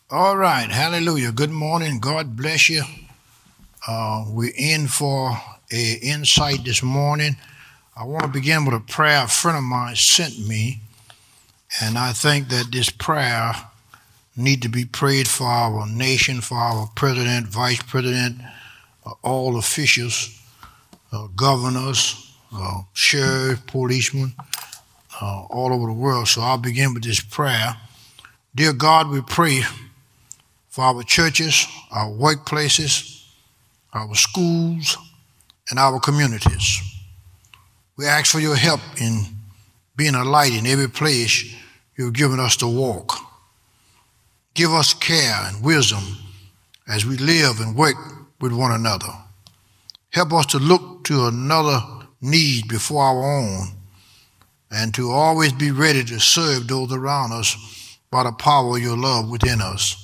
All right, hallelujah. Good morning. God bless you. We're in for an insight this morning. I want to begin with a prayer a friend of mine sent me, and I think that this prayer need to be prayed for our nation, for our president, vice president, all officials, governors, sheriff, policemen, all over the world. So I'll begin with this prayer. Dear God, we pray for our churches, our workplaces, our schools, and our communities. We ask for your help in being a light in every place you've given us to walk. Give us care and wisdom as we live and work with one another. Help us to look to another need before our own and to always be ready to serve those around us by the power of your love within us.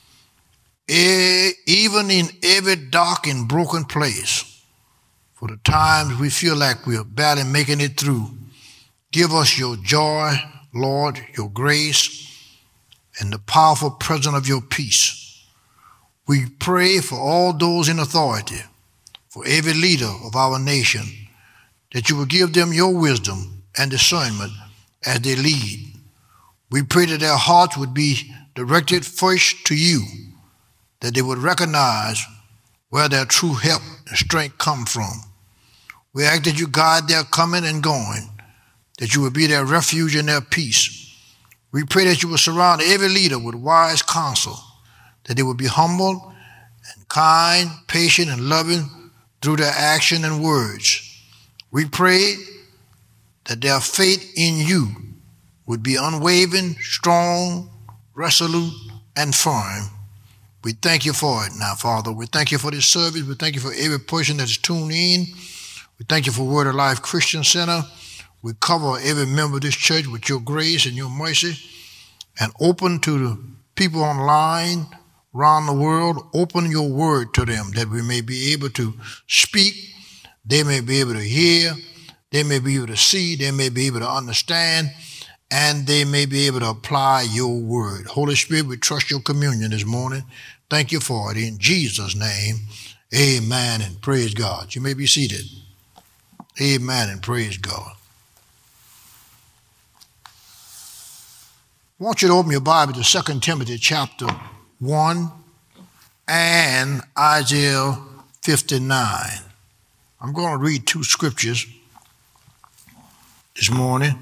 Even in every dark and broken place, for the times we feel like we're barely making it through, give us your joy, Lord, your grace, and the powerful presence of your peace. We pray for all those in authority, for every leader of our nation, that you will give them your wisdom and discernment as they lead. We pray that their hearts would be directed first to you, that they would recognize where their true help and strength come from. We ask that you guide their coming and going, that you would be their refuge and their peace. We pray that you will surround every leader with wise counsel, that they would be humble and kind, patient and loving through their action and words. We pray that their faith in you would be unwavering, strong, resolute, and firm. We thank you for it now, Father. We thank you for this service. We thank you for every person that's tuned in. We thank you for Word of Life Christian Center. We cover every member of this church with your grace and your mercy, and open to the people online around the world. Open your word to them that we may be able to speak. They may be able to hear. They may be able to see. They may be able to understand. And they may be able to apply your word. Holy Spirit, we trust your communion this morning. Thank you for it. In Jesus' name, amen and praise God. You may be seated. Amen and praise God. I want you to open your Bible to 2 Timothy chapter 1 and Isaiah 59. I'm going to read two scriptures this morning.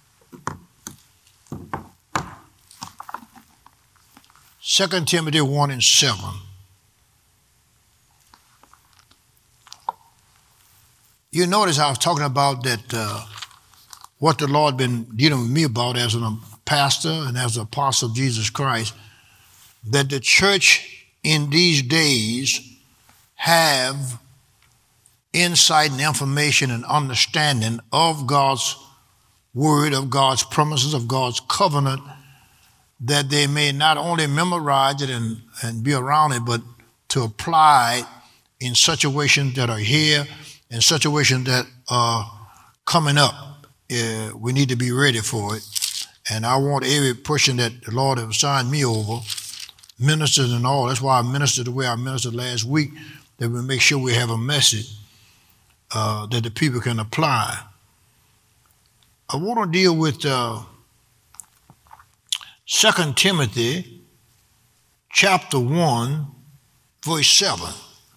2 Timothy 1 and 7. You notice I was talking about that what the Lord been dealing with me about as a pastor and as an apostle of Jesus Christ, that the church in these days have insight and information and understanding of God's word, of God's promises, of God's covenant, that they may not only memorize it and be around it, but to apply it in situations that are here, in situations that are coming up. We need to be ready for it. And I want every person that the Lord has assigned me over, ministers and all, that's why I ministered the way I ministered last week, that we make sure we have a message that the people can apply. I want to deal with 2 Timothy chapter 1, verse 7.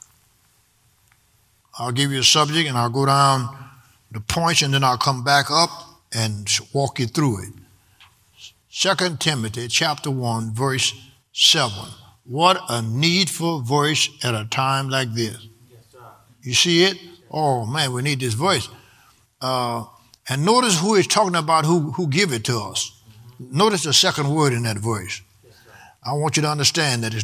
I'll give you a subject and I'll go down the points and then I'll come back up and walk you through it. 2 Timothy chapter 1, verse 7. What a needful verse at a time like this. Yes, sir. You see it? Oh man, we need this verse. And notice who is talking about, who give it to us. Notice the second word in that verse. Yes, I want you to understand that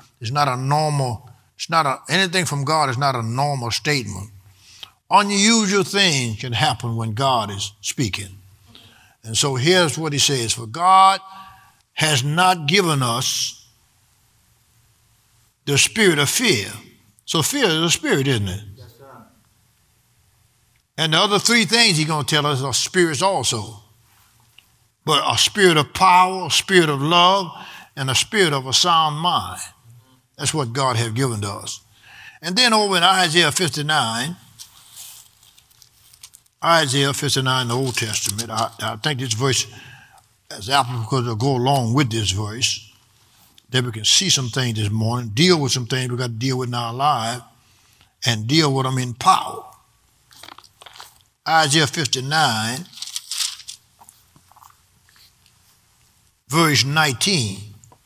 anything from God is not a normal statement. Unusual things can happen when God is speaking. And so here's what he says: for God has not given us the spirit of fear. So fear is a spirit, isn't it? Yes, sir. And the other three things he's going to tell us are spirits also. But a spirit of power, a spirit of love, and a spirit of a sound mind. That's what God has given to us. And then over in Isaiah 59, the Old Testament, I think this verse is applicable to go along with this verse, that we can see some things this morning, deal with some things we got to deal with in our life, and deal with them in power. Isaiah 59, verse 19.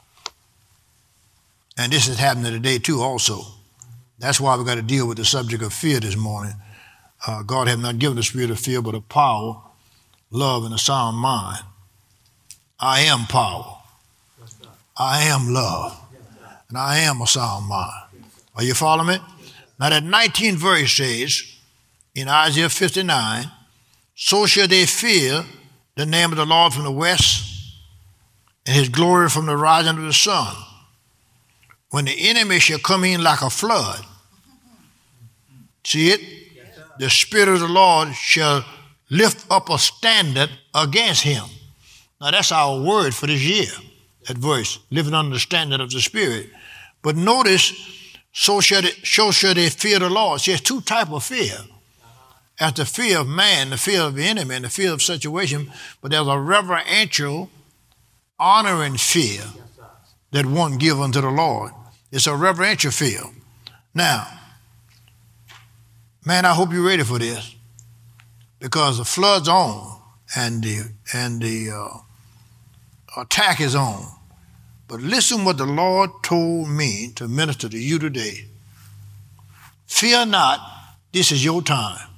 And this is happening today too also. That's why we got to deal with the subject of fear this morning. God has not given the spirit of fear, but of power, love, and a sound mind. I am power. I am love. And I am a sound mind. Are you following me? Now that 19th verse says, in Isaiah 59, so shall they fear the name of the Lord from the west, and his glory from the rising of the sun. When the enemy shall come in like a flood. See it? The Spirit of the Lord shall lift up a standard against him. Now that's our word for this year, that verse, living under the standard of the Spirit. But notice, so shall they fear the Lord. See, there's two types of fear. There's the fear of man, the fear of the enemy, and the fear of situation, but there's a reverential, honoring fear that one give unto the Lord. It's a reverential fear. Now, man, I hope you're ready for this, because the flood's on and the attack is on. But listen what the Lord told me to minister to you today. Fear not, this is your time.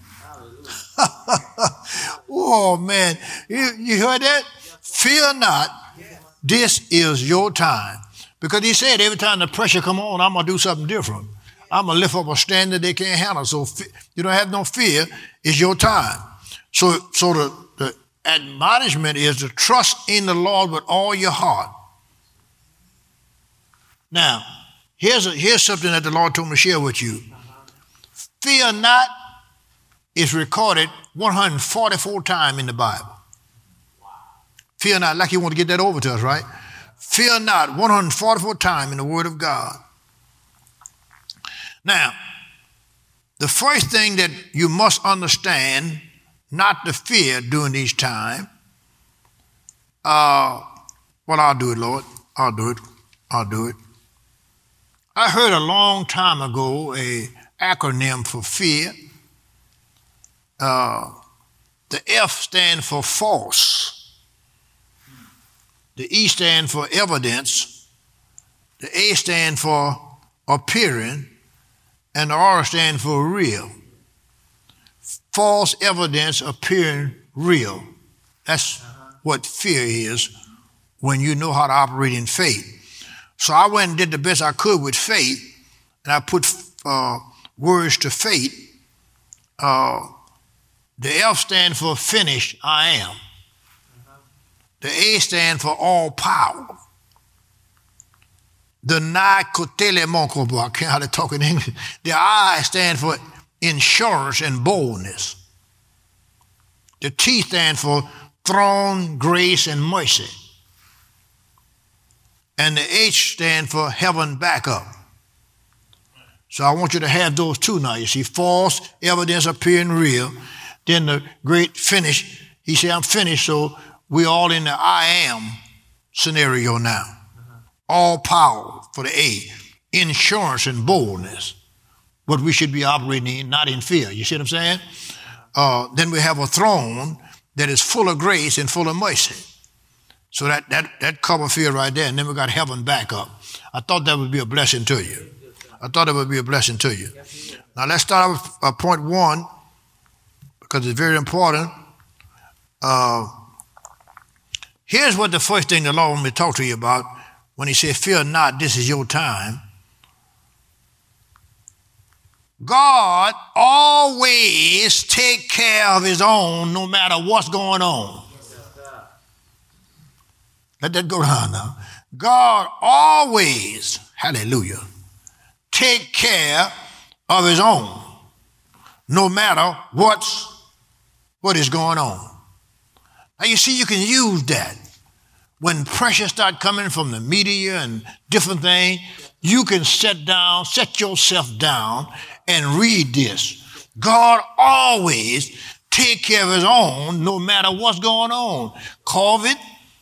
Oh, man, you heard that? Fear not, this is your time. Because he said every time the pressure come on, I'm going to do something different. I'm going to lift up a standard they can't handle. So you don't have no fear. It's your time. So the admonishment is to trust in the Lord with all your heart. Now, here's something that the Lord told me to share with you. Fear not is recorded 144 times in the Bible. Fear not, like you want to get that over to us, right? Fear not, 144 times in the Word of God. Now, the first thing that you must understand, not to fear during these times, well, I'll do it, Lord. I'll do it. I heard a long time ago an acronym for fear. The F stands for false. The E stands for evidence. The A stands for appearing. And the R stands for real. False evidence appearing real. That's what fear is when you know how to operate in faith. So I went and did the best I could with faith, and I put words to faith. The F stands for finished, I am. The A stands for all power. The I can't hardly talk in English. The I stands for insurance and boldness. The T stands for throne, grace, and mercy. And the H stands for heaven backup. So I want you to have those two now. You see, false evidence appearing real. Then the great finish. He said, I'm finished, so we're all in the I am scenario now. All power for the A. Insurance and boldness. What we should be operating in, not in fear. You see what I'm saying? Then we have a throne that is full of grace and full of mercy. So that covers fear right there. And then we got heaven back up. I thought that would be a blessing to you. Now let's start with point one, because it's very important. Here's what the first thing the Lord wanted me to talk to you about when he said, fear not, this is your time. God always take care of his own no matter what's going on. Let that go down now. God always, hallelujah, take care of his own no matter what is going on. Now you see, you can use that. when pressure start coming from the media and different things, you can set yourself down and read this. God always take care of his own no matter what's going on. COVID,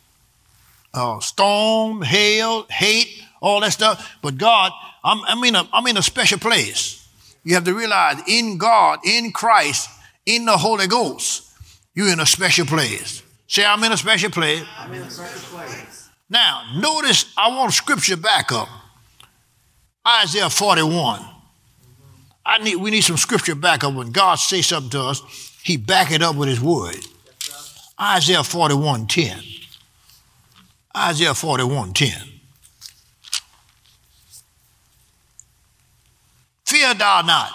storm, hail, hate, all that stuff. But God, I'm in a special place. You have to realize in God, in Christ, in the Holy Ghost, you're in a special place. Say, I'm in a special place. I'm in a special place. Now, notice, I want scripture back up. Isaiah 41. We need some scripture back up. When God says something to us, he back it up with his word. Isaiah 41:10. Isaiah 41:10. Fear thou not.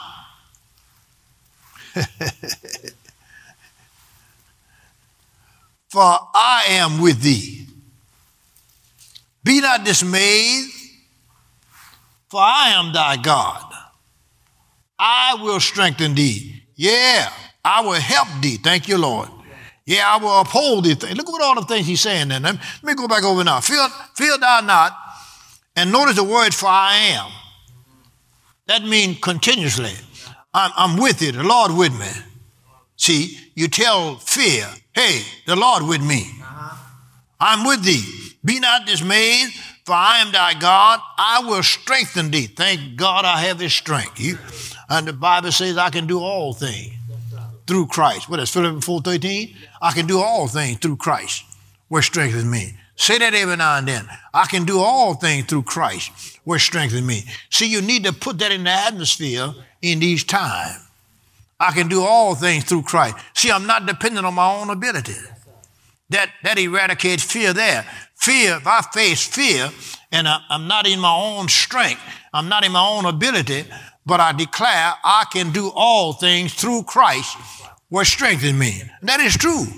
For I am with thee. Be not dismayed, for I am thy God. I will strengthen thee. Yeah, I will help thee. Thank you, Lord. Yeah, I will uphold thee. Look at all the things he's saying there. Let me go back over now. Fear thou not. And notice the word for I am. That means continuously. I'm with you, the Lord with me. See, you tell fear, hey, the Lord with me. I'm with thee. Be not dismayed, for I am thy God. I will strengthen thee. Thank God I have his strength. And the Bible says I can do all things through Christ. What is Philippians 4:13? I can do all things through Christ, which strengthens me. Say that every now and then. I can do all things through Christ, which strengthens me. See, you need to put that in the atmosphere in these times. I can do all things through Christ. See, I'm not dependent on my own ability. That eradicates fear there. Fear, if I face fear and I'm not in my own strength, I'm not in my own ability, but I declare I can do all things through Christ, which strengthens me. And that is true.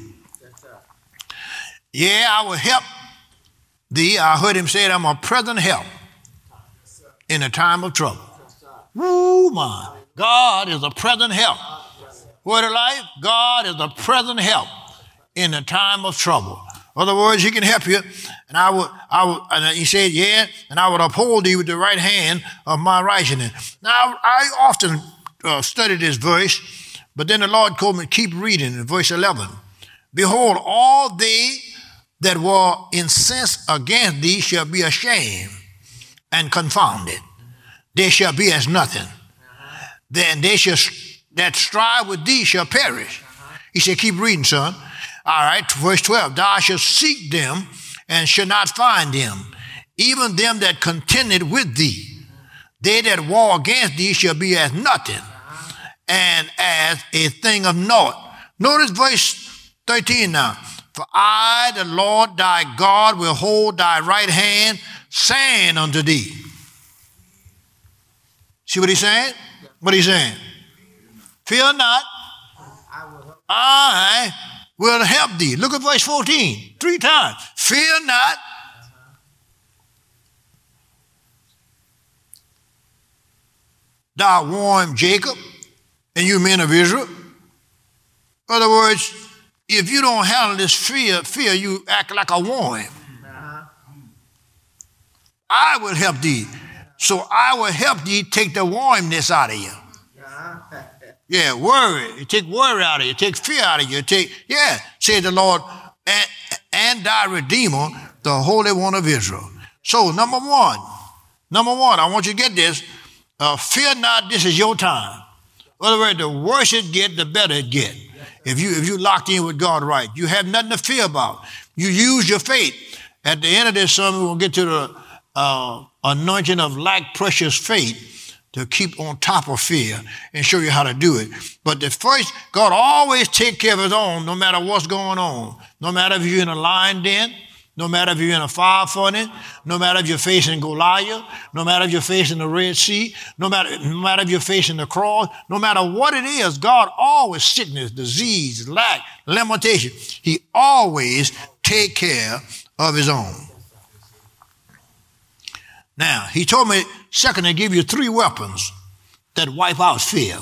Yeah, I will help thee. I heard him say that I'm a present help in a time of trouble. Woo, my. God is a present help. Word of life, God is a present help in a time of trouble. In other words, he can help you. And and he said, yeah, and I would uphold thee with the right hand of my righteousness. Now, I often study this verse, but then the Lord told me to keep reading in verse 11. Behold, all they that were incensed against thee shall be ashamed and confounded. They shall be as nothing. Then they that strive with thee shall perish. He said, keep reading, son. All right, verse 12. Thou shalt seek them and shall not find them, even them that contended with thee. They that war against thee shall be as nothing and as a thing of naught. Notice verse 13 now. For I, the Lord thy God, will hold thy right hand, saying unto thee. See what he's saying? What he's saying? Fear not, I will help thee. Look at verse 14, 3 times. Fear not. Thou warned Jacob and you men of Israel. In other words, if you don't handle this fear, you act like a worm. I will help thee. So I will help thee take the wormness out of you. Yeah, worry. You take worry out of you. Take fear out of you. Said the Lord, and thy Redeemer, the Holy One of Israel. So number one, I want you to get this. Fear not, this is your time. In other words, the worse it get, the better it get. If you locked in with God right, you have nothing to fear about. You use your faith. At the end of this sermon, we'll get to the anointing of like precious faith to keep on top of fear and show you how to do it. But the first, God always take care of his own no matter what's going on. No matter if you're in a lion den, no matter if you're in a fire furnace, no matter if you're facing Goliath, no matter if you're facing the Red Sea, no matter if you're facing the cross, no matter what it is, God always, sickness, disease, lack, limitation, he always take care of his own. Now, he told me, second, to give you 3 weapons that wipe out fear.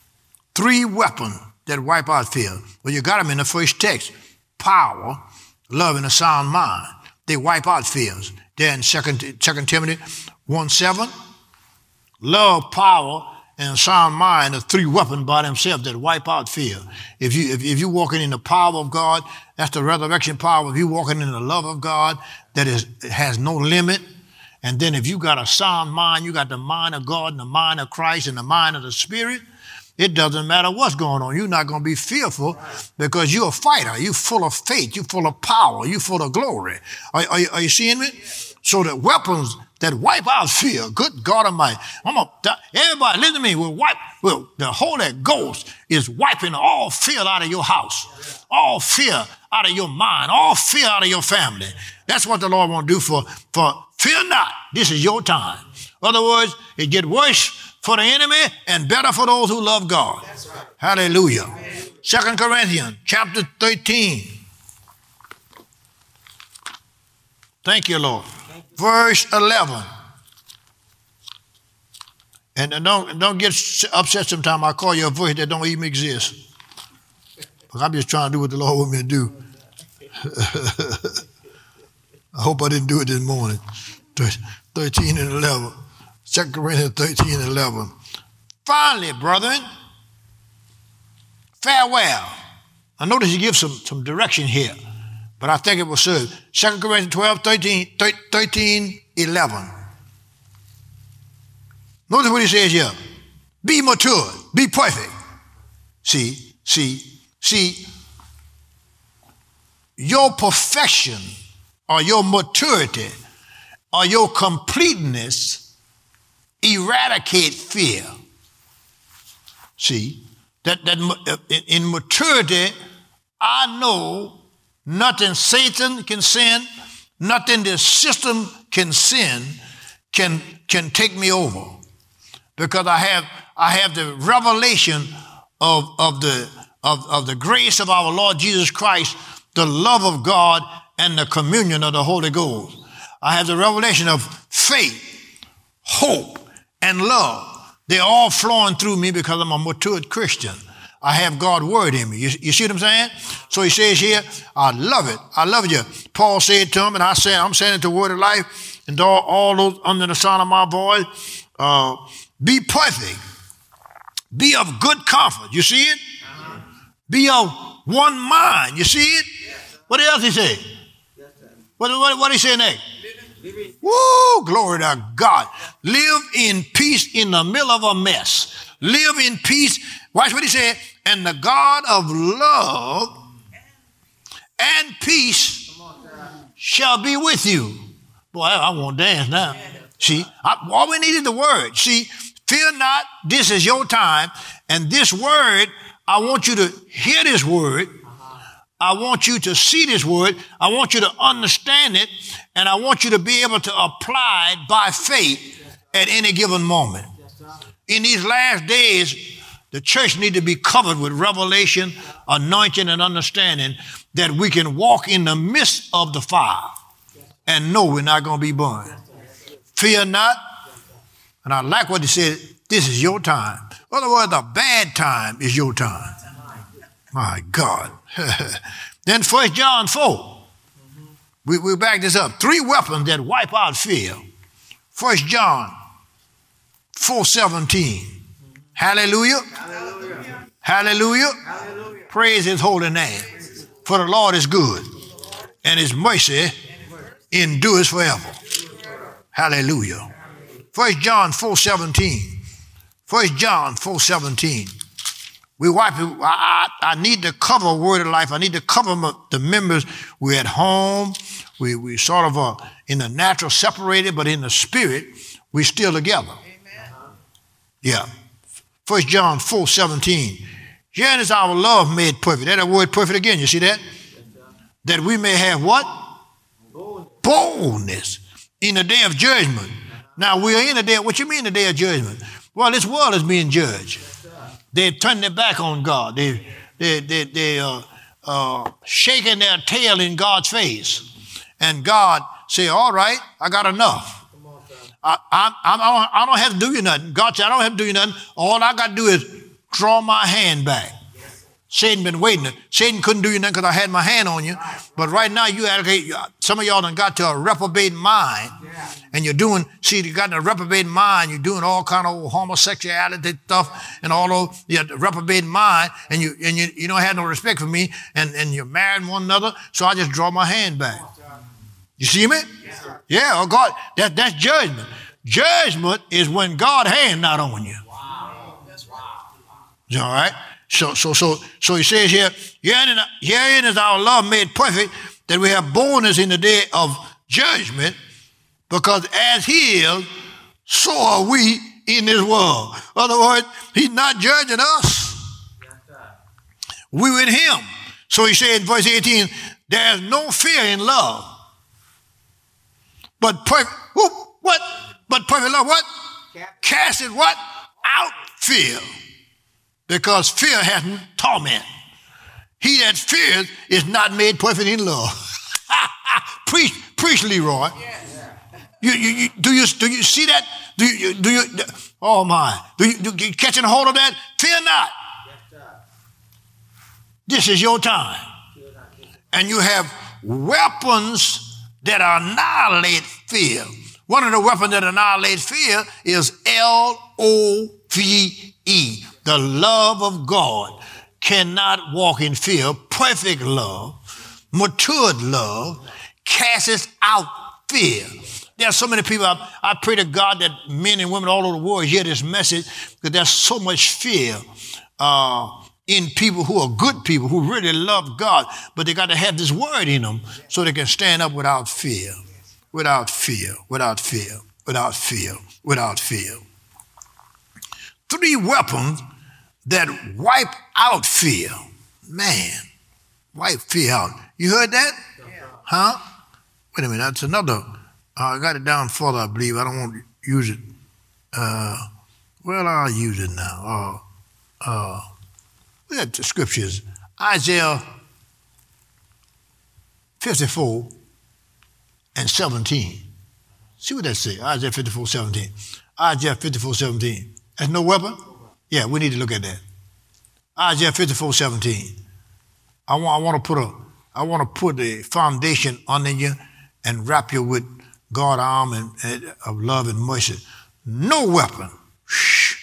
3 weapons that wipe out fear. Well, you got them in the first text. Power love and a sound mind. They wipe out fears. There in 2 Timothy 1:7, love, power, and a sound mind are three weapons by themselves that wipe out fear. If you're walking in the power of God, that's the resurrection power. If you're walking in the love of God, has no limit. And then if you got a sound mind, you got the mind of God and the mind of Christ and the mind of the Spirit, it doesn't matter what's going on. You're not going to be fearful because you're a fighter. You're full of faith. You're full of power. You're full of glory. Are you seeing me? So the weapons that wipe out fear, good God Almighty. Everybody, listen to me. The Holy Ghost is wiping all fear out of your house, all fear out of your mind, all fear out of your family. That's what the Lord wants to do for fear not. This is your time. In other words, it gets worse for the enemy and better for those who love God. That's right. Hallelujah. 2 Corinthians chapter 13. Thank you, Lord. Verse 11. And don't get upset sometime. I call you a verse that don't even exist. But I'm just trying to do what the Lord wants me to do. I hope I didn't do it this morning. 13 and 11. 2 Corinthians 13 and 11. Finally, brethren, farewell. I notice he gives some direction here, but I think it will serve. 2 Corinthians 13, 11. Notice what he says here. Be mature, be perfect. See, your perfection or your maturity or your completeness eradicate fear. See, that in maturity, I know nothing Satan can send, nothing the system can send can take me over, because I have the revelation of the grace of our Lord Jesus Christ, the love of God, and the communion of the Holy Ghost. I have the revelation of faith, hope, and love. They're all flowing through me because I'm a matured Christian. I have God's word in me. You see what I'm saying? So he says here, I love it. I love you. Paul said to him, and I'm saying it to Word of Life, and all those under the sound of my voice, be perfect. Be of good comfort. You see it? Be of one mind. You see it? What else he say? What he say next? Woo, glory to God. Live in peace in the middle of a mess. Live in peace. Watch what he said. And the God of love and peace shall be with you. Boy, I want to dance now. See, all we need is the word. See, fear not, this is your time. And this word, I want you to hear this word. I want you to see this word. I want you to understand it. And I want you to be able to apply it by faith at any given moment. In these last days, the church needs to be covered with revelation, anointing, and understanding that we can walk in the midst of the fire and know we're not going to be burned. Fear not. And I like what he said, this is your time. In other words, a bad time is your time. My God. Then 1 John 4. We back this up. 3 weapons that wipe out fear. 1 John 4:17. Hallelujah. Hallelujah. Hallelujah. Hallelujah. Praise his holy name. For the Lord is good, and his mercy endures forever. Hallelujah. 1 John 4:17. 1 John 4:17. We wipe it. I need to cover Word of Life. I need to cover the members. We're at home. We sort of in the natural separated, but in the spirit, we're still together. Amen. Yeah. 1 John 4:17. Herein is our love made perfect. That word perfect again. You see that? That we may have what? Boldness in the day of judgment. Now we are in the day. What you mean the day of judgment? Well, this world is being judged. They've turned their back on God. They're shaking their tail in God's face. And God say, all right, I got enough. I don't have to do you nothing. God said, I don't have to do you nothing. All I got to do is draw my hand back. Satan been waiting. Satan couldn't do you nothing because I had my hand on you. But right now, some of y'all done got to a reprobate mind. And you're doing, you got in a reprobate mind. You're doing all kind of homosexuality stuff and all those, you have a reprobate mind. And you don't have no respect for me. And you're marrying one another. So I just draw my hand back. You see me? Yeah, oh God, that's judgment. Judgment is when God's hand not on you. All right? So he says here, herein is our love made perfect, that we have boldness in the day of judgment, because as he is, so are we in this world. In other words, he's not judging us. We with him. So he said in verse 18, there is no fear in love. But perfect, what? But perfect love, what? Casteth what? Out fear. Because fear has torment. He that fears is not made perfect in love. Preach, Leroy. Do you see that? Oh my! Do you catching hold of that? Fear not. This is your time, and you have weapons that annihilate fear. One of the weapons that annihilates fear is LOVE. The love of God cannot walk in fear. Perfect love, matured love, casts out fear. There are so many people, I pray to God that men and women all over the world hear this message, because there's so much fear in people who are good people, who really love God, but they got to have this word in them so they can stand up without fear. Without fear, without fear, without fear, without fear. 3 weapons that wipe out fear. Man, wipe fear out. You heard that? Huh? Wait a minute, that's another. I got it down further, I believe. I don't want to use it. Well, I'll use it now. Look at the scriptures. Isaiah 54 and 17. See what that says. Isaiah 54, 17. Isaiah 54, 17. That's no weapon? Yeah, we need to look at that. Isaiah 54, 17. I want to put a foundation under you and wrap you with God's arm and of love and mercy. No weapon. Shh.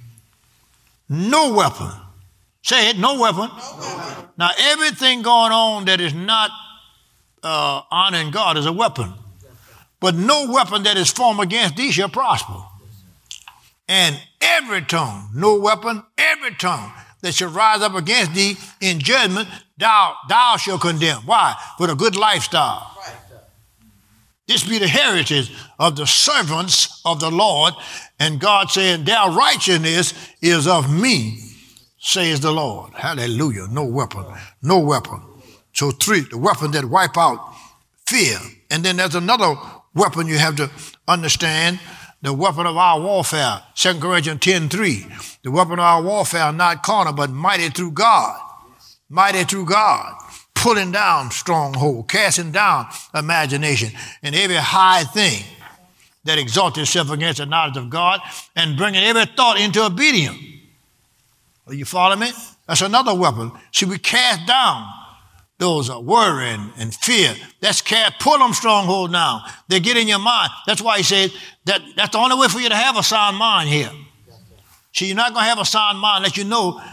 No weapon. Say it, no weapon. No weapon. Now, everything going on that is not honoring God is a weapon. But no weapon that is formed against thee shall prosper. And every tongue, no weapon, every tongue that shall rise up against thee in judgment, thou shalt condemn. Why? For a good lifestyle. Right. This be the heritage of the servants of the Lord. And God saying, their righteousness is of me, says the Lord. Hallelujah. No weapon. No weapon. So 3, the weapon that wipe out fear. And then there's another weapon you have to understand. The weapon of our warfare, 2 Corinthians 10:3. The weapon of our warfare, not carnal, but mighty through God. Mighty through God. Pulling down stronghold, casting down imagination, and every high thing that exalts itself against the knowledge of God, and bringing every thought into obedience. Are you following me? That's another weapon. See, we cast down those worry and fear. That's pull them stronghold down. They get in your mind. That's why he said that's the only way for you to have a sound mind here. See, you're not going to have a sound mind unless you know,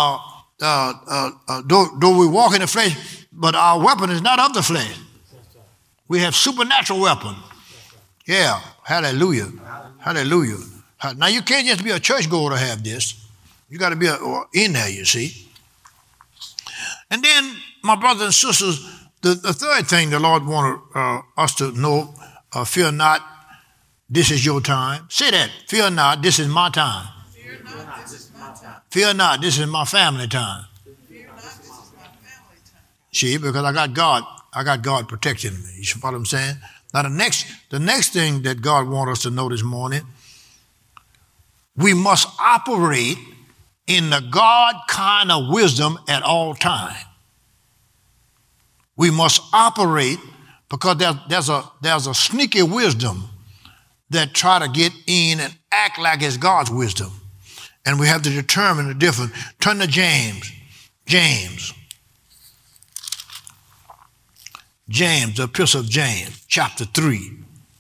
though we walk in the flesh, but our weapon is not of the flesh. We have supernatural weapon. Yeah, hallelujah. Hallelujah. Now, you can't just be a churchgoer to have this. You got to be in there, you see. And then, my brothers and sisters, the third thing the Lord wanted us to know, fear not, this is your time. Say that, fear not, this is my time. Fear not, this is my time. Fear not, this is my family time. Fear not, this is my family time. See, because I got God protecting me. You see what I'm saying? Now the next thing that God wants us to know this morning, we must operate in the God kind of wisdom at all times. We must operate because there's a sneaky wisdom that try to get in and act like it's God's wisdom. And we have to determine the difference. Turn to James James. James, the Epistle of James, chapter 3.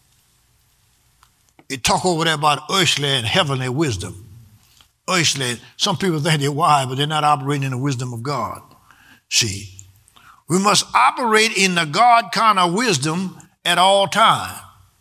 It talk over there about earthly and heavenly wisdom. Earthly, some people think they're wise, but they're not operating in the wisdom of God. See, we must operate in the God kind of wisdom at all times.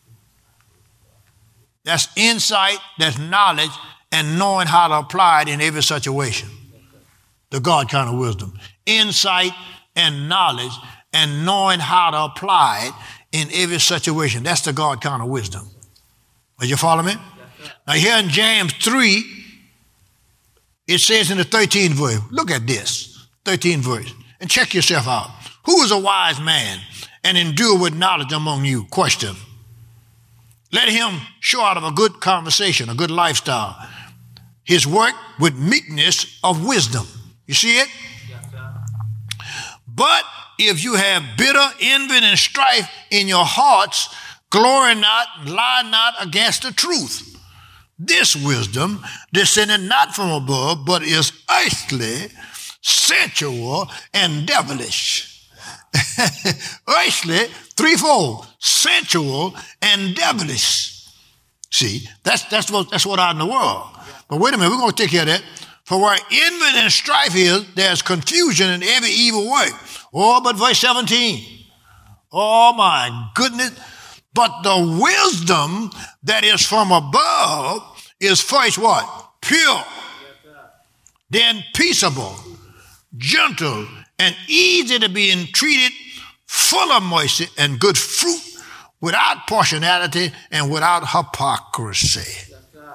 That's insight, that's knowledge, and knowing how to apply it in every situation. The God kind of wisdom. Insight and knowledge and knowing how to apply it in every situation. That's the God kind of wisdom. Are you following me? Now here in James 3, it says in the 13th verse, look at this, 13th verse, and check yourself out. Who is a wise man and endure with knowledge among you? Question. Let him show out of a good conversation, a good lifestyle, his work with meekness of wisdom. You see it? Yes, sir. But if you have bitter envy and strife in your hearts, glory not, lie not against the truth. This wisdom descended not from above, but is earthly, sensual, and devilish. Earthly, threefold, sensual, and devilish. See, that's what out in the world. But wait a minute, we're going to take care of that. For where envy and strife is, there's confusion in every evil work. Oh, but verse 17. Oh, my goodness. But the wisdom that is from above is first what? Pure. Then peaceable, gentle, and easy to be entreated, full of mercy and good fruit, without partiality and without hypocrisy.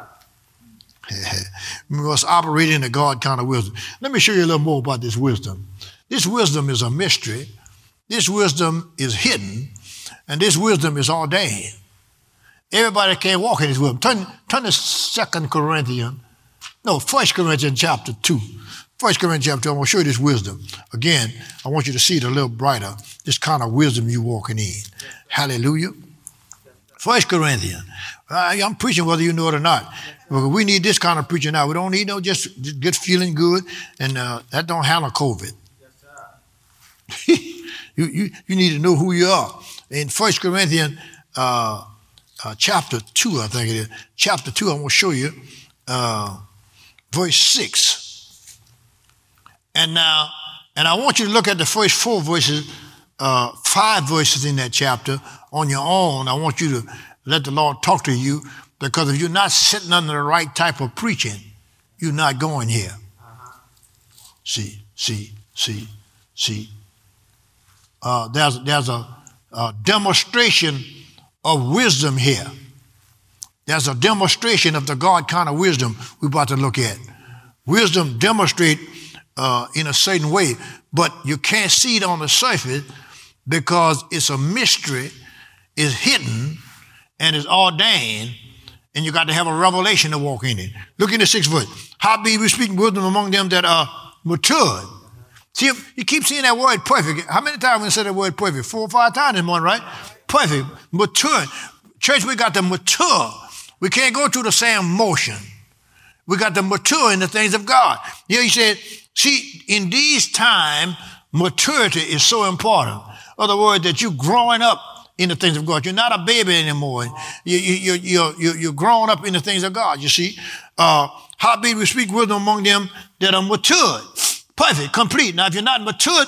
We must operate in the God kind of wisdom. Let me show you a little more about this wisdom. This wisdom is a mystery. This wisdom is hidden. And this wisdom is ordained. Everybody can't walk in this wisdom. Turn to 2 Corinthians. No, 1 Corinthians chapter 2. 1 Corinthians chapter 2, I'm going to show you this wisdom. Again, I want you to see it a little brighter, this kind of wisdom you're walking in. Hallelujah. 1 Corinthians. I'm preaching whether you know it or not. We need this kind of preaching now. We don't need no just get feeling good, and that don't handle COVID. You need to know who you are. In 1 Corinthians chapter 2, I think it is. Chapter 2, I'm going to show you verse 6. And I want you to look at the first 4 verses, 5 verses in that chapter on your own. I want you to let the Lord talk to you, because if you're not sitting under the right type of preaching, you're not going here. See. There's a demonstration of wisdom here. There's a demonstration of the God kind of wisdom we're about to look at. Wisdom demonstrate in a certain way, but you can't see it on the surface because it's a mystery, it's hidden, and it's ordained, and you got to have a revelation to walk in it. Look in the 6th verse. Howbeit we speak wisdom among them that are matured. See, you keep seeing that word perfect. How many times we said that word perfect? 4 or 5 times this morning, right? Perfect, mature. Church, we got to mature. We can't go through the same motion. We got to mature in the things of God. Yeah, he said, see, in these times, maturity is so important. In other words, that you're growing up in the things of God. You're not a baby anymore. You're growing up in the things of God, you see. Howbeit we speak wisdom among them that are matured. Perfect, complete. Now, if you're not matured,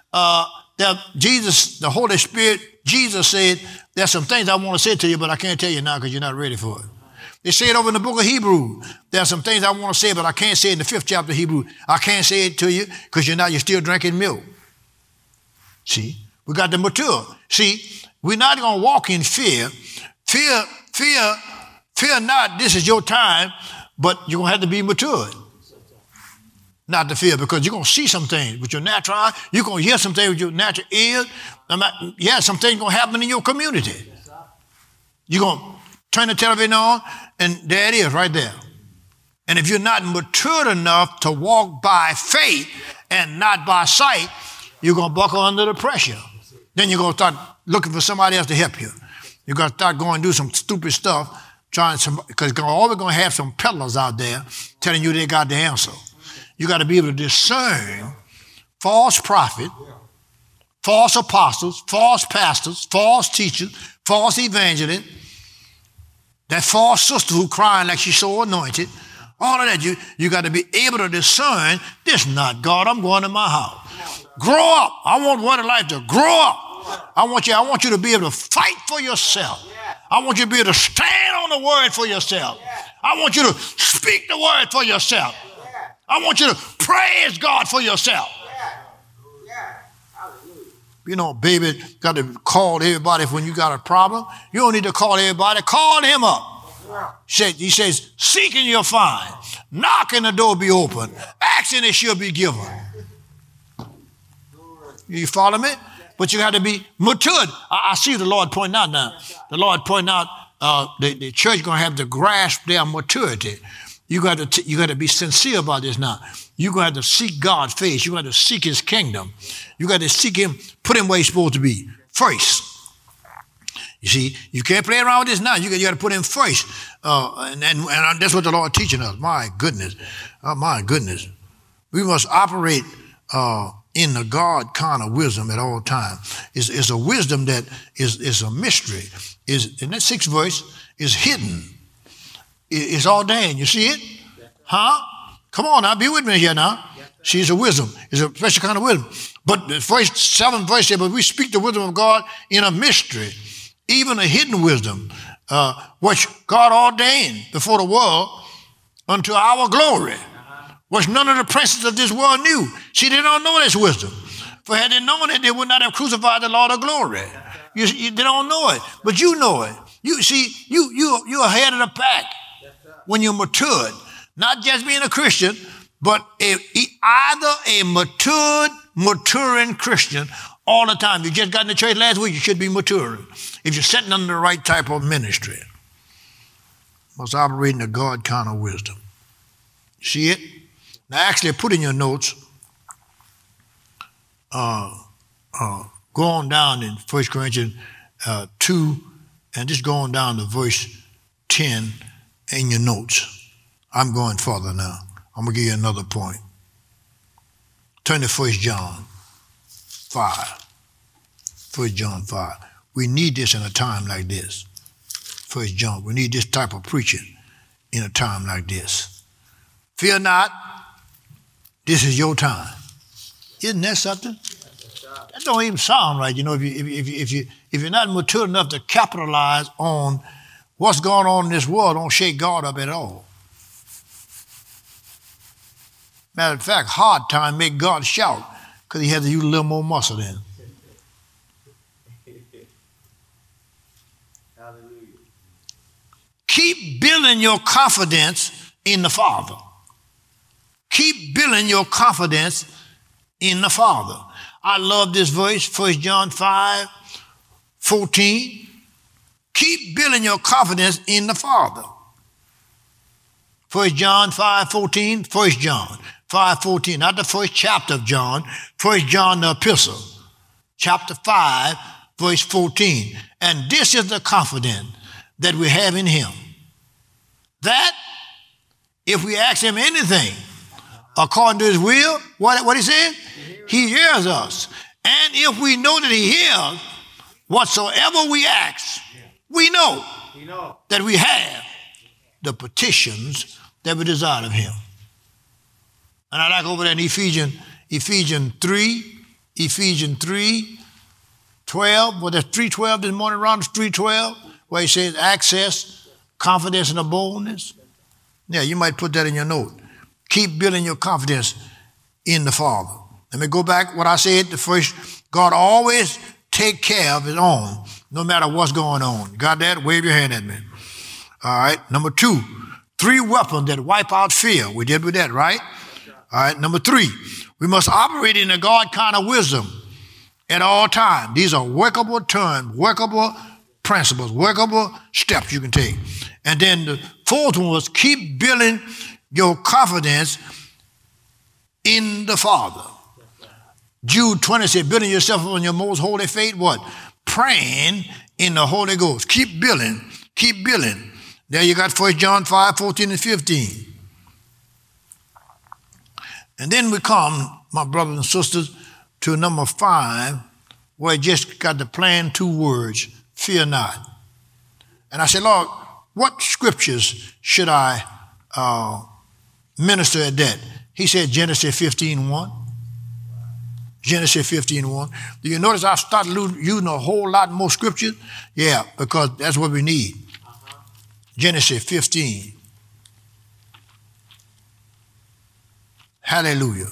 Jesus, the Holy Spirit, Jesus said, there's some things I want to say to you, but I can't tell you now because you're not ready for it. They say it over in the book of Hebrews. There's some things I want to say, but I can't say it in the 5th chapter of Hebrews. I can't say it to you because you're still drinking milk. See, we got to mature. See, we're not going to walk in fear. Fear not, this is your time, but you're going to have to be matured. Not to fear, because you're going to see some things with your natural eye. You're going to hear some things with your natural ears. Some things going to happen in your community. You're going to turn the television on, and there it is right there. And if you're not matured enough to walk by faith and not by sight, you're going to buckle under the pressure. Then you're going to start looking for somebody else to help you. You're going to start going and do some stupid stuff, because you're always going to have some peddlers out there telling you they got the answer. You got to be able to discern false prophet, false apostles, false pastors, false teachers, false evangelists, that false sister who crying like she's so anointed, all of that, you got to be able to discern, this is not God, I'm going to my house. Grow up. I want Word of Life to grow up. I want you to be able to fight for yourself. I want you to be able to stand on the Word for yourself. I want you to speak the Word for yourself. I want you to praise God for yourself. You know, baby, got to call everybody when you got a problem. You don't need to call everybody. Call him up. He says, seek and you'll find. Knock and the door be open. Ask and it shall be given. You follow me? But you got to be matured. I see the Lord pointing out now. The Lord pointing out the church going to have to grasp their maturity. You got to be sincere about this now. You got to seek God's face. You got to seek his kingdom. You got to seek him, put him where he's supposed to be, first. You see, you can't play around with this now. You got to put him first. And that's what the Lord teaching us. My goodness. Oh, my goodness. We must operate in the God kind of wisdom at all times. It's a wisdom that is a mystery. In that 6th verse, is hidden. It's ordained. You see it? Huh? Come on now, be with me here now. See, it's a wisdom. It's a special kind of wisdom. But the first 7th verse says, but we speak the wisdom of God in a mystery, even a hidden wisdom, which God ordained before the world unto our glory, which none of the princes of this world knew. See, they don't know this wisdom. For had they known it, they would not have crucified the Lord of glory. They don't know it, but you know it. You see, you're ahead of the pack when you're matured. Not just being a Christian, but either a maturing Christian all the time. You just got in the church last week, you should be maturing. If you're sitting under the right type of ministry. Must operate in the God kind of wisdom. See it? Now actually put in your notes, go on down in 1 Corinthians 2, and just go on down to verse 10 in your notes. I'm going further now. I'm going to give you another point. Turn to 1 John 5. 1 John 5. We need this in a time like this. 1 John. We need this type of preaching in a time like this. Fear not. This is your time. Isn't that something? That don't even sound right. You know, if you're not mature enough to capitalize on what's going on in this world, don't shake God up at all. Matter of fact, hard time make God shout because he has to use a little more muscle in. Keep building your confidence in the Father. Keep building your confidence in the Father. I love this verse, 1 John 5:14. Keep building your confidence in the Father. 1 John 5:14, 1 John 5:14, not the first chapter of John, 1 John the epistle, chapter 5, verse 14. And this is the confidence that we have in him, that if we ask him anything according to his will, what he said? He hears us. And if we know that he hears whatsoever we ask, we know that we have the petitions that we desire of him. And I like over there in Ephesians 3:12, well, that's 3:12 this morning, around 3:12, where he says access, confidence, and a boldness. Yeah, you might put that in your note. Keep building your confidence in the Father. Let me go back what I said the first. God always take care of his own, no matter what's going on. Got that? Wave your hand at me. All right. Number 2, 3 weapons that wipe out fear. We did with that, right? All right. Number 3, we must operate in a God kind of wisdom at all times. These are workable terms, workable principles, workable steps you can take. And then the 4th one was keep building your confidence in the Father. Jude 20 said, building yourself on your most holy faith, what? Praying in the Holy Ghost. Keep building. Keep building. There you got 1 John 5:14 and 15. And then we come my brothers and sisters, to number 5, where it just got the plain 2 words, fear not. And I said, Lord, what scriptures should I minister at that? He said Genesis 15:1. Genesis 15:1. Do you notice I started using a whole lot more scriptures? Yeah, because that's what we need. Genesis 15. Hallelujah.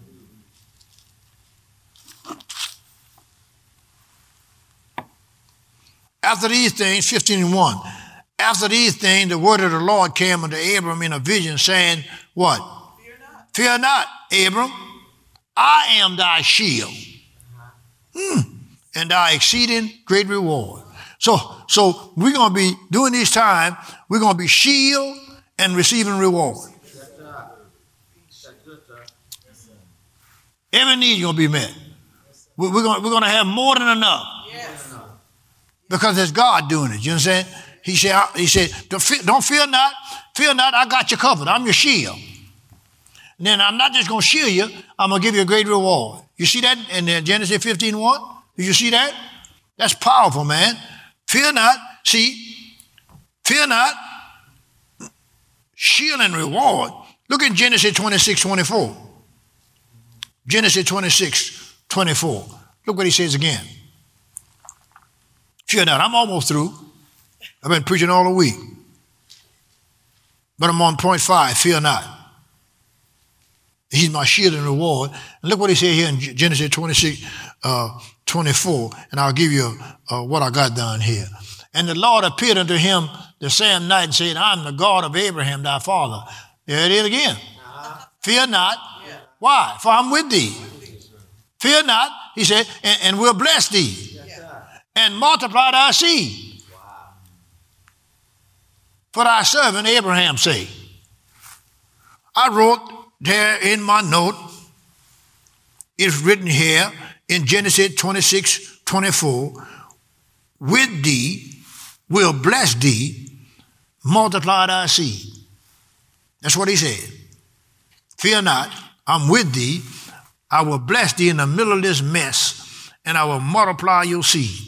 After these things, 15:1. After these things, the word of the Lord came unto Abram in a vision, saying, what? Fear not. Fear not, Abram. I am thy shield. And thy exceeding great reward. So we're going to be, during this time, we're going to be shield and receiving reward. Every need is going to be met. We're going to have more than enough. Because it's God doing it. You understand? He said, don't fear not. Fear not, I got you covered. I'm your shield. And then I'm not just going to shield you, I'm going to give you a great reward. You see that in Genesis 15:1? Did you see that? That's powerful, man. Fear not. See, fear not. Shield and reward. Look at Genesis 26:24. Genesis 26:24. Look what he says again. Fear not. I'm almost through. I've been preaching all the week. But I'm on point 5. Fear not. He's my shield and reward. And look what he said here in Genesis 26:24. And I'll give you what I got down here. And the Lord appeared unto him the same night and said, I'm the God of Abraham, thy father. There it is again. Fear not. Yeah. Why? For I'm with thee. Fear not, he said, and will bless thee. And multiply thy seed. For thy servant Abraham's sake. I wrote there in my note, it's written here in Genesis 26:24, with thee will bless thee, multiply thy seed. That's what he said. Fear not, I'm with thee, I will bless thee in the middle of this mess, and I will multiply your seed.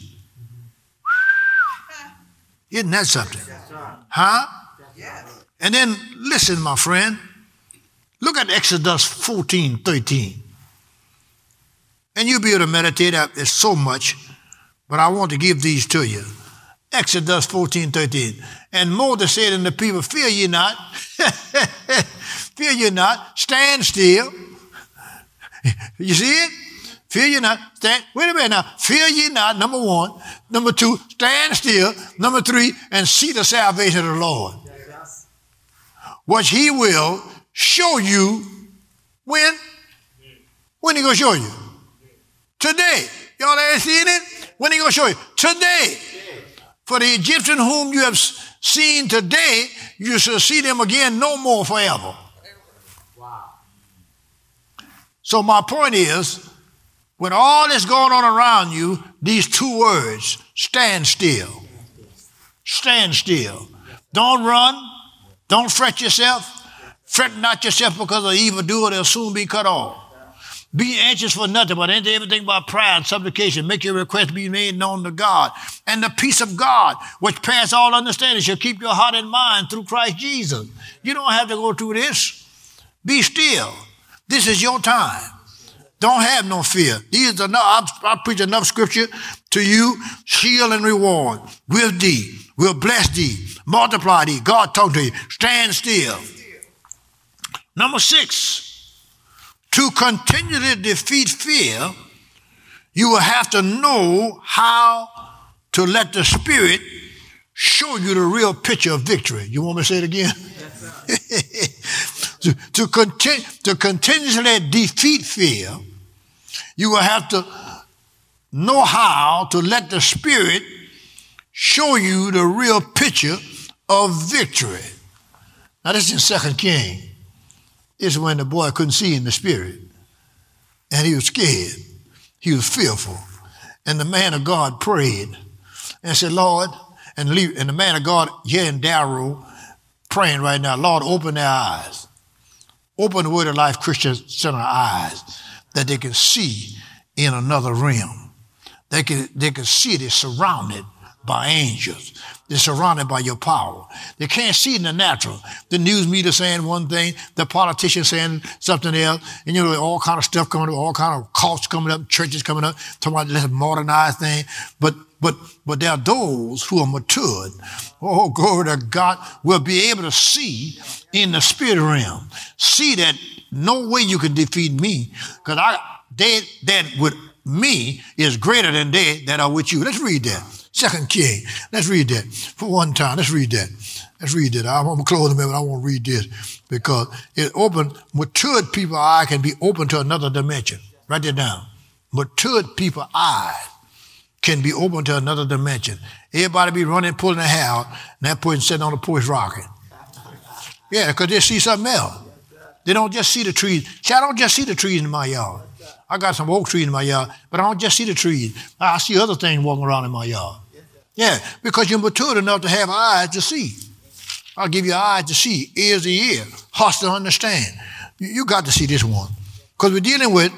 Isn't that something? Huh? And then listen, my friend. Look at Exodus 14:13. And you'll be able to meditate. There's so much, but I want to give these to you. Exodus 14:13. And Moses said unto the people, fear ye not. Fear ye not. Stand still. You see it? Fear ye not. Stand. Wait a minute now. Fear ye not, number 1. Number 2, stand still. Number 3, and see the salvation of the Lord. Which he will show you when? When he going to show you? Today. Y'all ain't seen it? When he going to show you? Today. For the Egyptian whom you have seen today, you shall see them again no more forever. Wow. So my point is, when all is going on around you, these 2 words, stand still. Stand still. Don't run. Don't fret yourself. Fret not yourself because of evildoer, they'll soon be cut off. Be anxious for nothing, but into everything by prayer and supplication. Make your request be made known to God. And the peace of God, which passes all understanding, shall keep your heart and mind through Christ Jesus. You don't have to go through this. Be still. This is your time. Don't have no fear. These are enough. I preach enough scripture to you. Shield and reward. With thee. Will bless thee. Multiply thee. God talk to you. Stand still. Number 6. To continually defeat fear, you will have to know how to let the Spirit show you the real picture of victory. You want me to say it again? to continuously defeat fear, you will have to know how to let the Spirit show you the real picture of victory. Now this is in 2 Kings. This is when the boy couldn't see in the spirit. And he was scared. He was fearful. And the man of God prayed and said, Lord, and the man of God here in Darrow praying right now, Lord, open their eyes. Open the Word of Life Christian Center eyes. that they can see in another realm. They can see they're surrounded by angels. They're surrounded by your power. They can't see it in the natural. The news media saying one thing, the politicians saying something else, and you know, all kind of stuff coming up, all kind of cults coming up, churches coming up, talking about this modernized thing. But there are those who are matured. Oh, glory to God, will be able to see in the spirit realm. See that no way you can defeat me, because they that with me is greater than they that are with you. Let's read that. 2 King. Let's read that for one time. Let's read that. Let's read that. I'm going to close a minute, but I want to read this because it open, matured people's eye can be open to another dimension. Write that down. Matured people's eye can be open to another dimension. Everybody be running, pulling their hair out, and that person sitting on the porch rocking. Yeah, because they see something else. They don't just see the trees. See, I don't just see the trees in my yard. I got some oak trees in my yard, but I don't just see the trees. I see other things walking around in my yard. Yeah, because you're matured enough to have eyes to see. I'll give you eyes to see, ears to hear, hearts to understand. You got to see this one. Because we're dealing with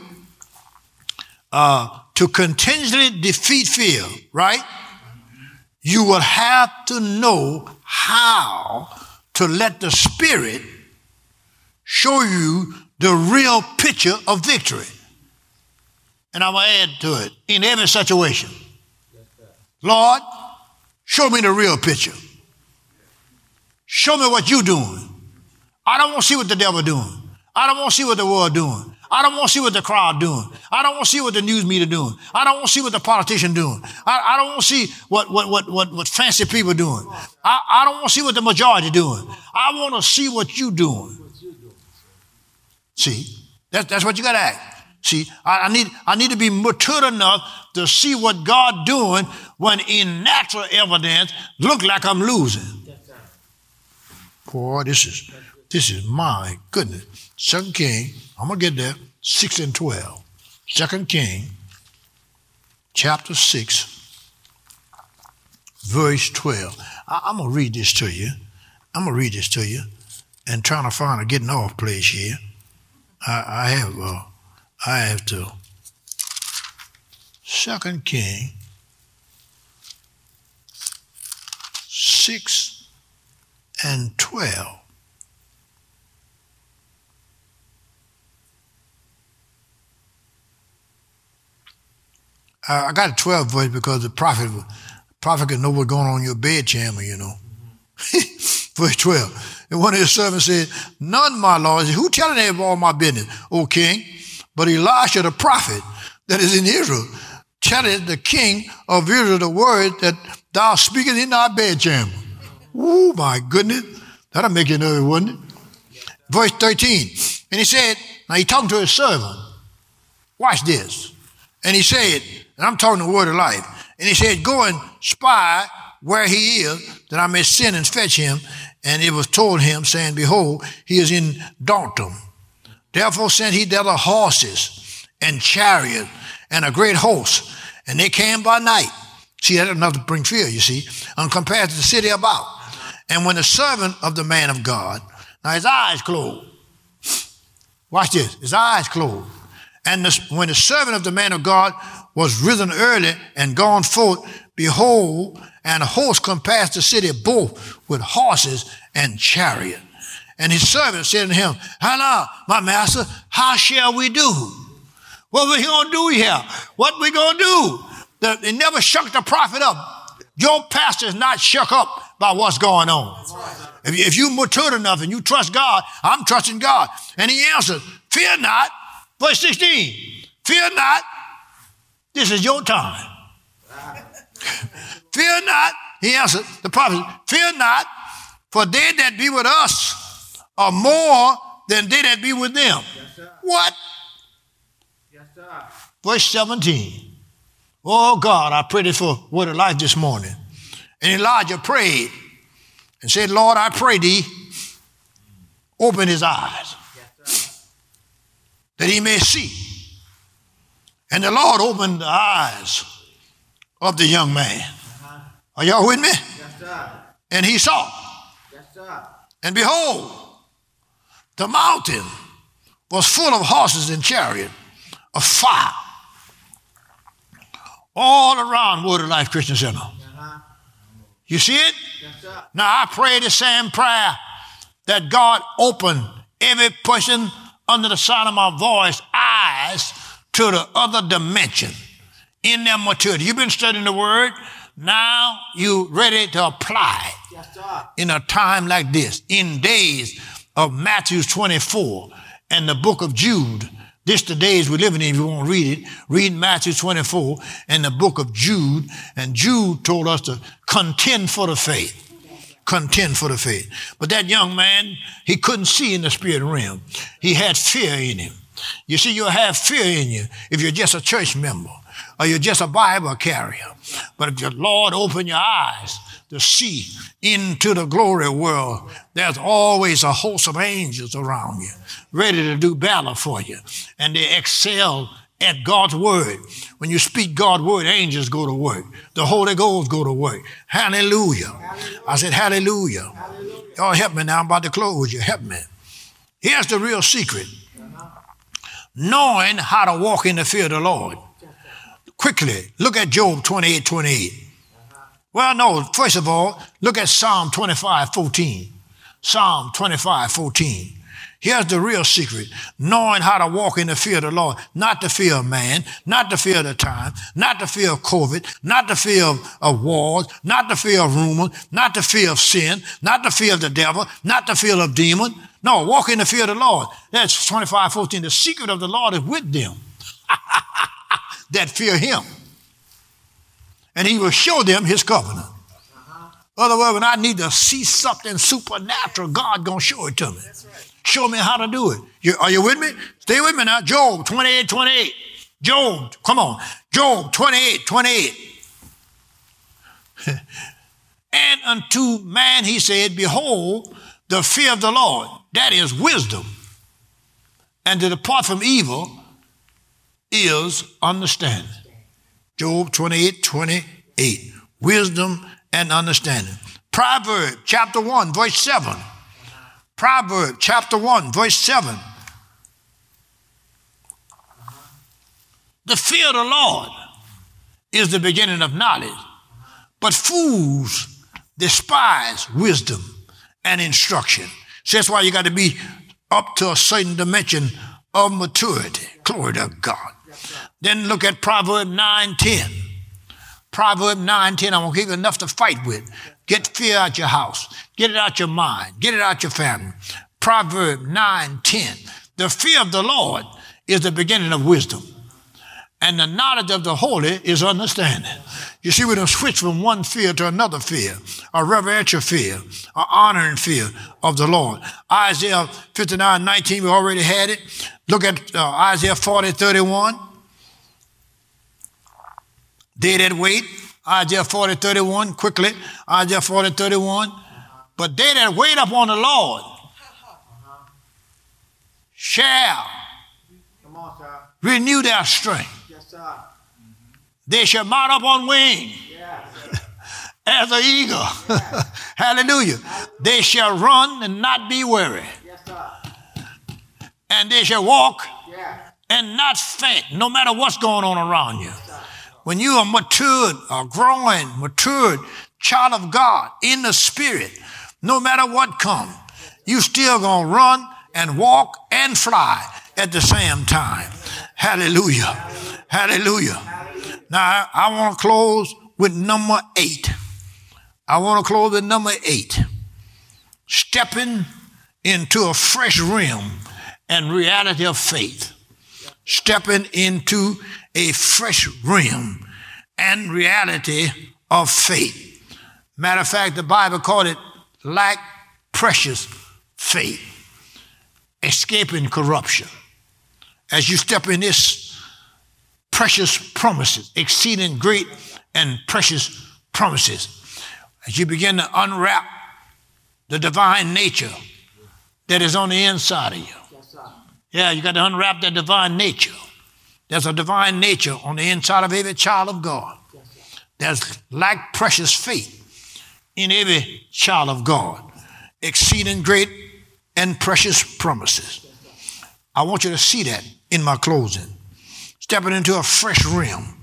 to continually defeat fear, right? You will have to know how to let the Spirit show you the real picture of victory. And I'm going to add to it in every situation. Lord, show me the real picture. Show me what you're doing. I don't want to see what the devil doing. I don't want to see what the world doing. I don't want to see what the crowd doing. I don't want to see what the news media doing. I don't want to see what the politician doing. I don't want to see what fancy people doing. I don't want to see what the majority doing. I want to see what you doing. See, that's what you got to act. See, I need to be matured enough to see what God doing when in natural evidence look like I'm losing. Boy, this is my goodness. 2 King, I'm going to get there, 6 and 12. 2 King, chapter 6, verse 12. I'm going to read this to you. And trying to find a getting off place here. I have to. 2 King 6 and 12. I got a 12 verse because the prophet can know what's going on in your bedchamber, you know. Verse 12. And one of his servants said, none, my lord. Who telling them all my business, O king? But Elisha the prophet that is in Israel telleth the king of Israel the word that thou speakest in thy bedchamber. Oh my goodness. That'll make you nervous, wouldn't it? Verse 13. And he said, now he talking to his servant. Watch this. And he said, and I'm talking the word of life. And he said, go and spy where he is, that I may send and fetch him. And it was told him, saying, behold, he is in Dothan. Therefore sent he thither horses and chariots and a great host. And they came by night. See, that's enough to bring fear, you see, and compared to the city about. And when the servant of the man of God, now his eyes closed. Watch this, his eyes closed. And when the servant of the man of God was risen early and gone forth, behold, and a host compassed the city both with horses and chariot. And his servant said to him, Hannah, my master, how shall we do? What we going to do here? What we going to do? They never shook the prophet up. Your pastor is not shook up by what's going on. If you matured enough and you trust God, I'm trusting God. And he answered, fear not. Verse 16, fear not. This is your time. Fear not. He answered, the prophet, fear not, for they that be with us are more than they that be with them. Yes, what? Yes, sir. Verse 17. Oh God, I prayed for word of life this morning. And Elijah prayed and said, Lord, I pray thee, open his eyes, yes, that he may see. And the Lord opened the eyes of the young man. Are y'all with me? Yes, sir. And he saw. Yes, sir. And behold, the mountain was full of horses and chariots a fire all around Word of Life Christian Center. You see it? Yes, sir. Now I pray the same prayer that God open every person under the sound of my voice eyes to the other dimension in their maturity. You've been studying the Word. Now you ready to apply it. Yes, sir. In a time like this, in days of Matthew 24 and the book of Jude. This the days we're living in. If you want to read it, read Matthew 24 and the book of Jude. And Jude told us to contend for the faith. Contend for the faith. But that young man, he couldn't see in the spirit realm. He had fear in him. You see, you'll have fear in you if you're just a church member or you're just a Bible carrier. But if the Lord open your eyes to see into the glory world, there's always a host of angels around you, ready to do battle for you. And they excel at God's word. When you speak God's word, angels go to work. The Holy Ghost go to work. Hallelujah. Hallelujah. I said hallelujah. Hallelujah. Y'all help me now. I'm about to close you. Help me. Here's the real secret. Knowing how to walk in the fear of the Lord. Quickly, look at Job 28:28. Well, no, first of all, look at Psalm 25:14. Psalm 25:14. Here's the real secret. Knowing how to walk in the fear of the Lord. Not the fear of man, not the fear of the time, not the fear of COVID, not the fear of wars, not the fear of rumors, not the fear of sin, not the fear of the devil, not the fear of demon. No, walk in the fear of the Lord. That's 25:14. The secret of the Lord is with them that fear him. And he will show them his covenant. Other words, when I need to see something supernatural, God going to show it to me. That's right. Show me how to do it. Are you with me? Stay with me now. Job 28:28. Job, come on. Job 28:28. And unto man he said, behold, the fear of the Lord, that is wisdom. And to depart from evil is understanding. Job 28:28. Wisdom and understanding. Proverbs chapter 1, verse 7. Proverbs chapter 1, verse 7. The fear of the Lord is the beginning of knowledge, but fools despise wisdom and instruction. So that's why you got to be up to a certain dimension of maturity. Glory to God. Then look at Proverbs 9:10. Proverbs 9:10, I'm going to give you enough to fight with. Get fear out your house. Get it out your mind. Get it out your family. Proverbs 9:10. The fear of the Lord is the beginning of wisdom. And the knowledge of the holy is understanding. You see, we don't switch from one fear to another fear, a reverential fear, an honoring fear of the Lord. Isaiah 59:19, we already had it. Look at Isaiah 40:31. They that wait, Isaiah 40:31, quickly, Isaiah 40:31. But they that wait upon the Lord shall Come on, sir. renew their strength. Yes, sir. They shall mount up on wings Yes. as an eagle. Hallelujah. They shall run and not be weary. Yes, sir. And they shall walk Yes. and not faint, no matter what's going on around you. When you are matured, or growing, matured child of God in the spirit, no matter what comes, you still going to run and walk and fly at the same time. Hallelujah. Hallelujah. Now, I want to close with number 8. I want to close with number 8. Stepping into a fresh realm and reality of faith. Stepping into a fresh realm and reality of faith. Matter of fact, the Bible called it like precious faith. Escaping corruption. As you step in this precious promises, exceeding great and precious promises, as you begin to unwrap the divine nature that is on the inside of you. Yeah, you got to unwrap that divine nature. There's a divine nature on the inside of every child of God. There's like precious faith in every child of God. Exceeding great and precious promises. I want you to see that in my closing. stepping into a fresh realm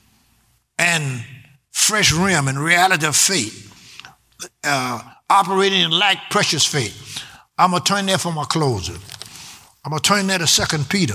and reality of faith, operating in like precious faith. I'm going to turn there for my closer. I'm going to turn there to 2 Peter.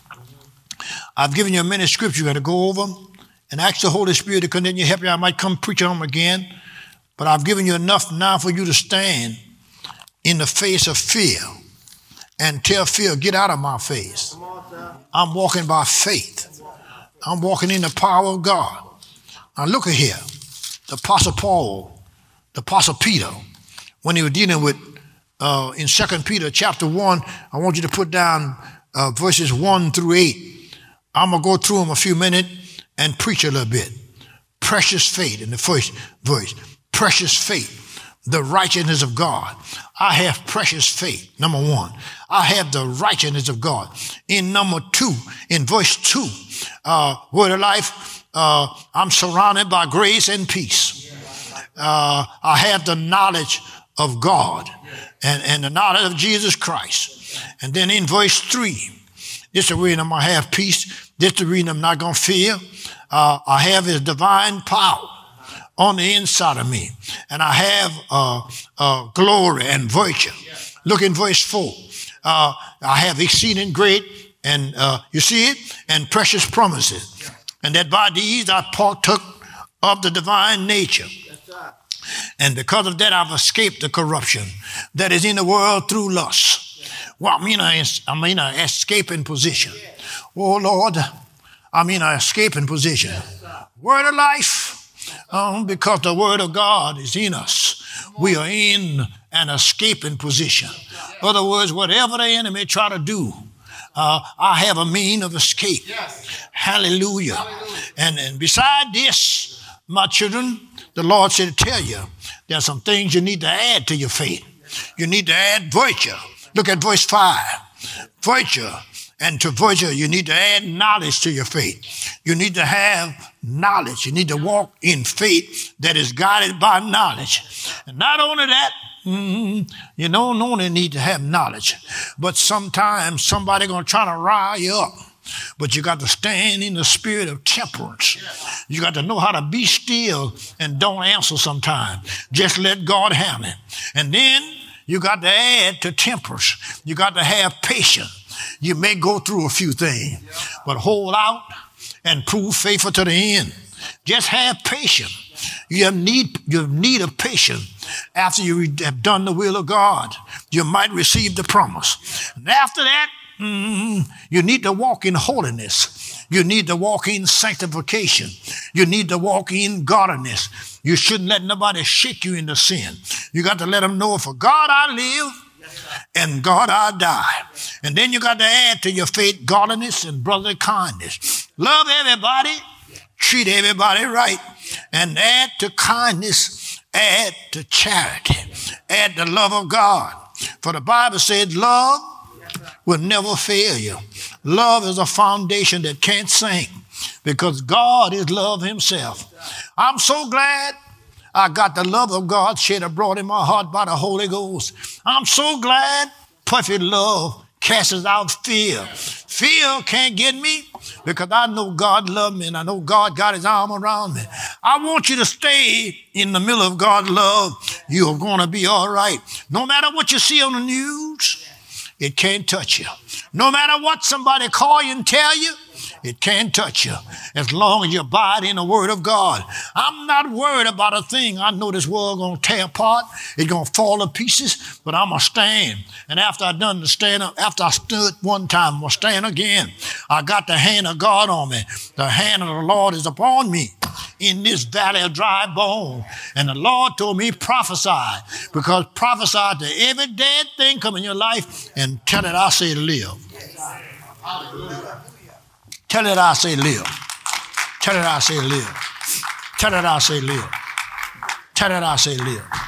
I've given you a minute scripture. You got to go over and ask the Holy Spirit to continue to help you. I might come preach on them again, but I've given you enough now for you to stand in the face of fear and tell fear, get out of my face. I'm walking by faith. I'm walking in the power of God. Now look at here. The Apostle Paul, the Apostle Peter, when he was dealing with, in 2 Peter chapter 1, I want you to put down verses 1 through 8. I'm going to go through them a few minutes and preach a little bit. Precious faith in the first verse. Precious faith, the righteousness of God. I have precious faith, number 1. I have the righteousness of God. In number 2, in verse 2, word of life, I'm surrounded by grace and peace. I have the knowledge of God and the knowledge of Jesus Christ. And then in verse 3, this is the reason I'm going to have peace. This is the reason I'm not going to fear. I have his divine power on the inside of me. And I have glory and virtue. Look in verse 4. I have exceeding great, and you see it, and precious promises. And that by these I partook of the divine nature. And because of that, I've escaped the corruption that is in the world through lust. Well, I'm in an escaping position. Oh, Lord, I'm in an escaping position. Word of life, because the word of God is in us. We are in an escaping position. In other words, whatever the enemy try to do, I have a mean of escape. Hallelujah. And beside this, my children, the Lord said to tell you, there are some things you need to add to your faith. You need to add virtue. Look at verse 5. Virtue. And to virtue, you need to add knowledge to your faith. You need to have knowledge. You need to walk in faith that is guided by knowledge. And not only that, you don't only need to have knowledge, but sometimes somebody going to try to rile you up. But you got to stand in the spirit of temperance. You got to know how to be still and don't answer sometimes. Just let God handle it. And then you got to add to temperance. You got to have patience. You may go through a few things, but hold out and prove faithful to the end. Just have patience. You have need of patience. After you have done the will of God, you might receive the promise. And after that, you need to walk in holiness. You need to walk in sanctification. You need to walk in godliness. You shouldn't let nobody shake you into sin. You got to let them know, for God I live and God I die. And then you got to add to your faith godliness and brotherly kindness. Love everybody. Treat everybody right. And add to kindness. Add to charity. Add the love of God. For the Bible said love will never fail you. Love is a foundation that can't sink because God is love himself. I'm so glad I got the love of God shed abroad in my heart by the Holy Ghost. I'm so glad perfect love casts out fear. Fear can't get me because I know God loves me and I know God got his arm around me. I want you to stay in the middle of God's love. You're going to be all right. No matter what you see on the news, it can't touch you. No matter what somebody call you and tell you, it can't touch you as long as you abide in the word of God. I'm not worried about a thing. I know this world going to tear apart. It's going to fall to pieces, but I'm going to stand. And after I done the stand up, after I stood one time, I'm going to stand again. I got the hand of God on me. The hand of the Lord is upon me in this valley of dry bone. And the Lord told me prophesy, because prophesy to every dead thing come in your life and tell it I say to live. Hallelujah. Tell it I say live. Tell it I say live. Tell it I say live. Tell it I say live.